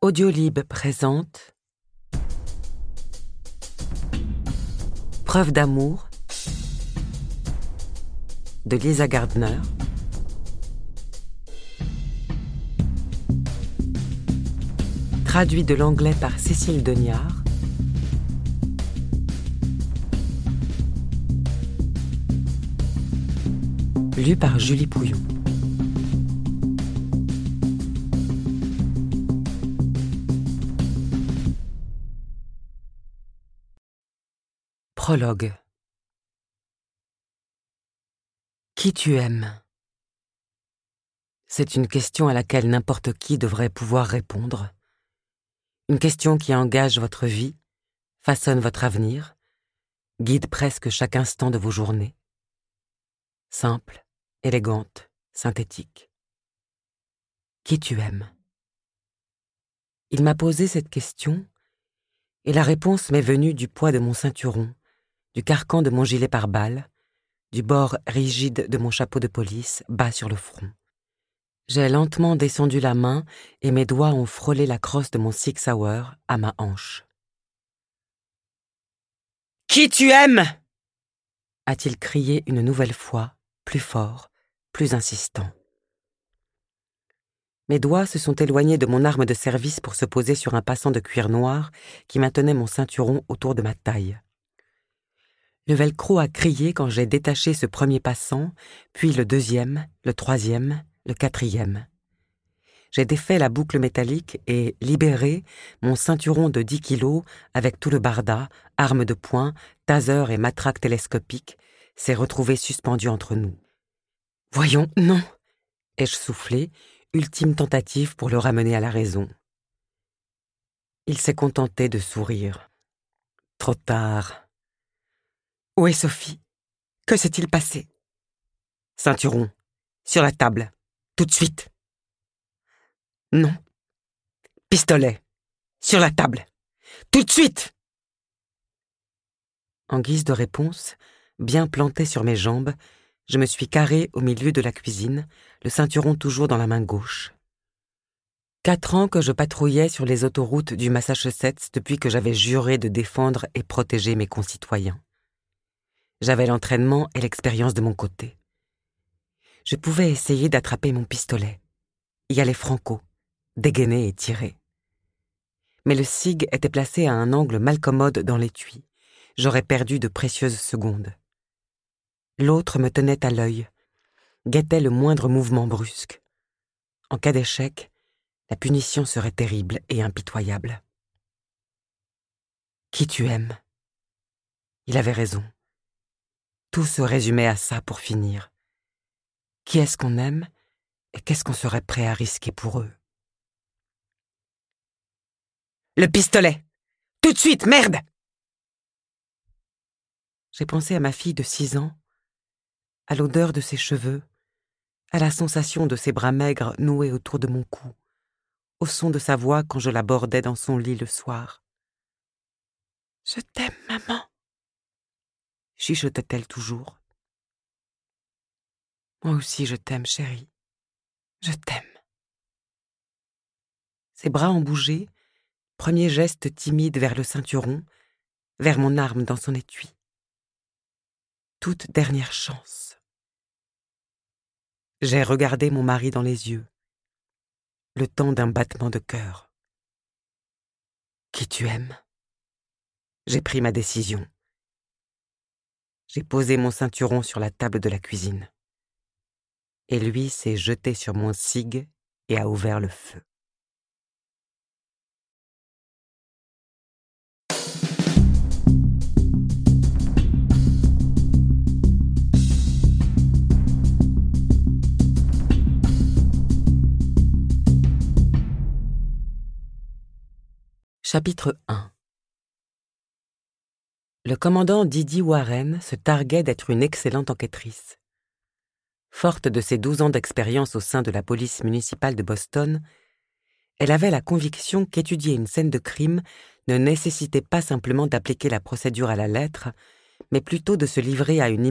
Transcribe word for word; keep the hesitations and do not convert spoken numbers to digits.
Audiolib présente Preuve d'amour de Lisa Gardner, traduit de l'anglais par Cécile Deniard, lu par Julie Pouillon. Prologue. Qui tu aimes ? C'est une question à laquelle n'importe qui devrait pouvoir répondre. Une question qui engage votre vie, façonne votre avenir, guide presque chaque instant de vos journées. Simple, élégante, synthétique. Qui tu aimes ? Il m'a posé cette question, et la réponse m'est venue du poids de mon ceinturon, du carcan de mon gilet pare-balles, du bord rigide de mon chapeau de police bas sur le front. J'ai lentement descendu la main et mes doigts ont frôlé la crosse de mon Six Hour à ma hanche. « Qui tu aimes ?» a-t-il crié une nouvelle fois, plus fort, plus insistant. Mes doigts se sont éloignés de mon arme de service pour se poser sur un passant de cuir noir qui maintenait mon ceinturon autour de ma taille. Le velcro a crié quand j'ai détaché ce premier passant, puis le deuxième, le troisième, le quatrième. J'ai défait la boucle métallique et, libéré, mon ceinturon de dix kilos, avec tout le barda, armes de poing, taser et matraque télescopique, s'est retrouvé suspendu entre nous. « Voyons, non !» ai-je soufflé, ultime tentative pour le ramener à la raison. Il s'est contenté de sourire. Trop tard. « Où est Sophie ? Que s'est-il passé ? » Ceinturon, sur la table, tout de suite. Non. Pistolet, sur la table, tout de suite. En guise de réponse, bien planté sur mes jambes, je me suis carré au milieu de la cuisine, le ceinturon toujours dans la main gauche. Quatre ans que je patrouillais sur les autoroutes du Massachusetts depuis que j'avais juré de défendre et protéger mes concitoyens. J'avais l'entraînement et l'expérience de mon côté. Je pouvais essayer d'attraper mon pistolet, y aller franco, dégainer et tirer. Mais le sig était placé à un angle malcommode dans l'étui. J'aurais perdu de précieuses secondes. L'autre me tenait à l'œil, guettait le moindre mouvement brusque. En cas d'échec, la punition serait terrible et impitoyable. Qui tu aimes ? Il avait raison. Tout se résumait à ça pour finir. Qui est-ce qu'on aime et qu'est-ce qu'on serait prêt à risquer pour eux ? Le pistolet ! Tout de suite, merde ! J'ai pensé à ma fille de six ans, à l'odeur de ses cheveux, à la sensation de ses bras maigres noués autour de mon cou, au son de sa voix quand je la bordais dans son lit le soir. « Je t'aime, maman !» chuchotait-elle toujours. « Moi aussi je t'aime, chérie. Je t'aime. » Ses bras ont bougé, premier geste timide vers le ceinturon, vers mon arme dans son étui. Toute dernière chance. J'ai regardé mon mari dans les yeux, le temps d'un battement de cœur. Qui tu aimes ? J'ai pris ma décision. J'ai posé mon ceinturon sur la table de la cuisine. Et lui s'est jeté sur mon sig et a ouvert le feu. Chapitre un. Le commandant Didi Warren se targuait d'être une excellente enquêtrice. Forte de ses douze ans d'expérience au sein de la police municipale de Boston, elle avait la conviction qu'étudier une scène de crime ne nécessitait pas simplement d'appliquer la procédure à la lettre, mais plutôt de se livrer à une